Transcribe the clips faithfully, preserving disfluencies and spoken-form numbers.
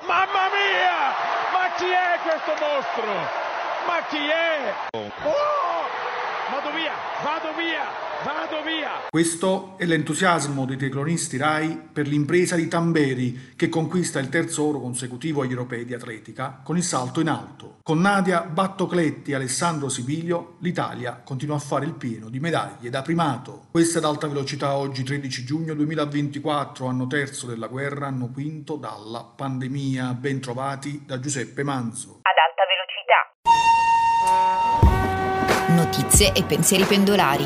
Mamma mia! Ma chi è questo mostro? Ma chi è? Oh! Vado via, vado via, vado via! Questo è l'entusiasmo dei telecronisti Rai per l'impresa di Tamberi, che conquista il terzo oro consecutivo agli europei di atletica con il salto in alto. Con Nadia Battocletti e Alessandro Sibilio, l'Italia continua a fare il pieno di medaglie da primato. Questa è ad alta velocità oggi tredici giugno duemilaventiquattro, anno terzo della guerra, anno quinto dalla pandemia. Ben trovati da Giuseppe Manzo. Ad alta velocità. Notizie e pensieri pendolari.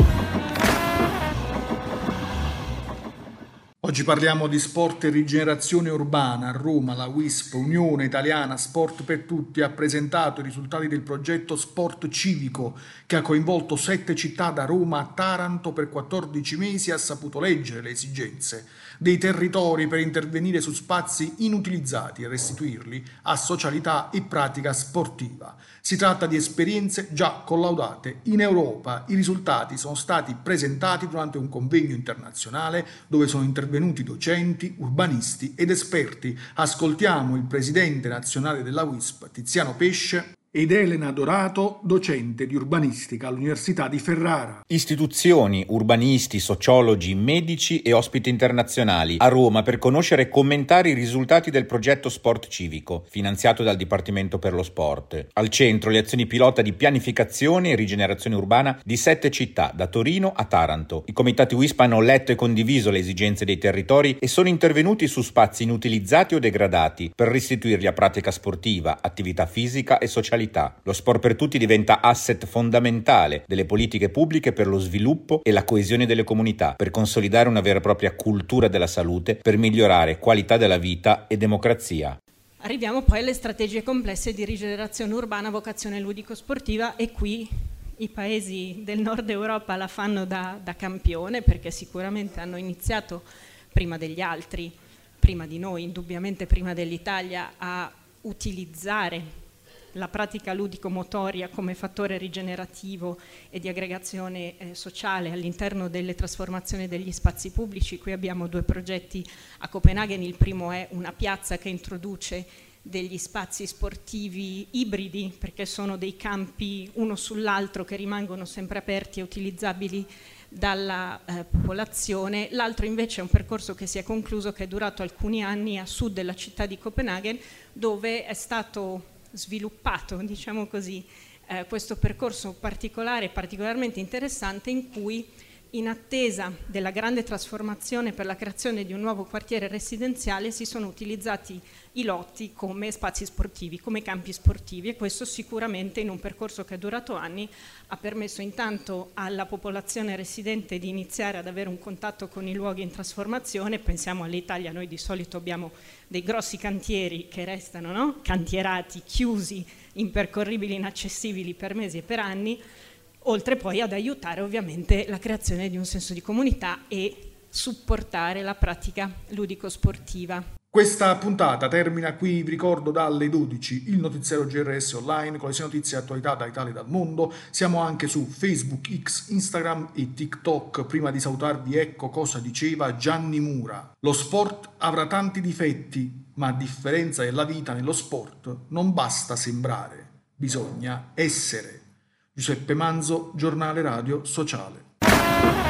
Oggi parliamo di sport e rigenerazione urbana. A Roma la W I S P, Unione Italiana Sport per Tutti, ha presentato i risultati del progetto Sport Civico, che ha coinvolto sette città da Roma a Taranto per quattordici mesi e ha saputo leggere le esigenze dei territori per intervenire su spazi inutilizzati e restituirli a socialità e pratica sportiva. Si tratta di esperienze già collaudate in Europa. I risultati sono stati presentati durante un convegno internazionale dove sono intervenuti docenti, urbanisti ed esperti. Ascoltiamo il presidente nazionale della W I S P, Tiziano Pesce, ed Elena Dorato, docente di urbanistica all'Università di Ferrara. Istituzioni, urbanisti, sociologi, medici e ospiti internazionali a Roma per conoscere e commentare i risultati del progetto Sport Civico, finanziato dal Dipartimento per lo Sport. Al centro le azioni pilota di pianificazione e rigenerazione urbana di sette città, da Torino a Taranto. I comitati W I S P hanno letto e condiviso le esigenze dei territori e sono intervenuti su spazi inutilizzati o degradati per restituirli a pratica sportiva, attività fisica e socialità. Lo sport per tutti diventa asset fondamentale delle politiche pubbliche per lo sviluppo e la coesione delle comunità, per consolidare una vera e propria cultura della salute, per migliorare qualità della vita e democrazia. Arriviamo poi alle strategie complesse di rigenerazione urbana a vocazione ludico-sportiva, e qui i paesi del nord Europa la fanno da, da campione, perché sicuramente hanno iniziato prima degli altri, prima di noi, indubbiamente prima dell'Italia, a utilizzare la pratica ludico-motoria come fattore rigenerativo e di aggregazione eh, sociale all'interno delle trasformazioni degli spazi pubblici. Qui abbiamo due progetti a Copenaghen. Il primo è una piazza che introduce degli spazi sportivi ibridi, perché sono dei campi uno sull'altro che rimangono sempre aperti e utilizzabili dalla eh, popolazione. L'altro invece è un percorso che si è concluso, che è durato alcuni anni a sud della città di Copenaghen, dove è stato sviluppato, diciamo così, eh, questo percorso particolare, particolarmente interessante, in cui, in attesa della grande trasformazione per la creazione di un nuovo quartiere residenziale, si sono utilizzati i lotti come spazi sportivi, come campi sportivi, e questo sicuramente, in un percorso che è durato anni, ha permesso intanto alla popolazione residente di iniziare ad avere un contatto con i luoghi in trasformazione. Pensiamo all'Italia, noi di solito abbiamo dei grossi cantieri che restano, no? Cantierati, chiusi, impercorribili, inaccessibili per mesi e per anni, oltre poi ad aiutare ovviamente la creazione di un senso di comunità e supportare la pratica ludico-sportiva. Questa puntata termina qui. Vi ricordo dalle dodici il notiziario G R S Online con le sue notizie e attualità da Italia e dal mondo. Siamo anche su Facebook, X, Instagram e TikTok. Prima di salutarvi, ecco cosa diceva Gianni Mura: lo sport avrà tanti difetti, ma a differenza della vita, nello sport non basta sembrare, bisogna essere. Giuseppe Manzo, Giornale Radio Sociale.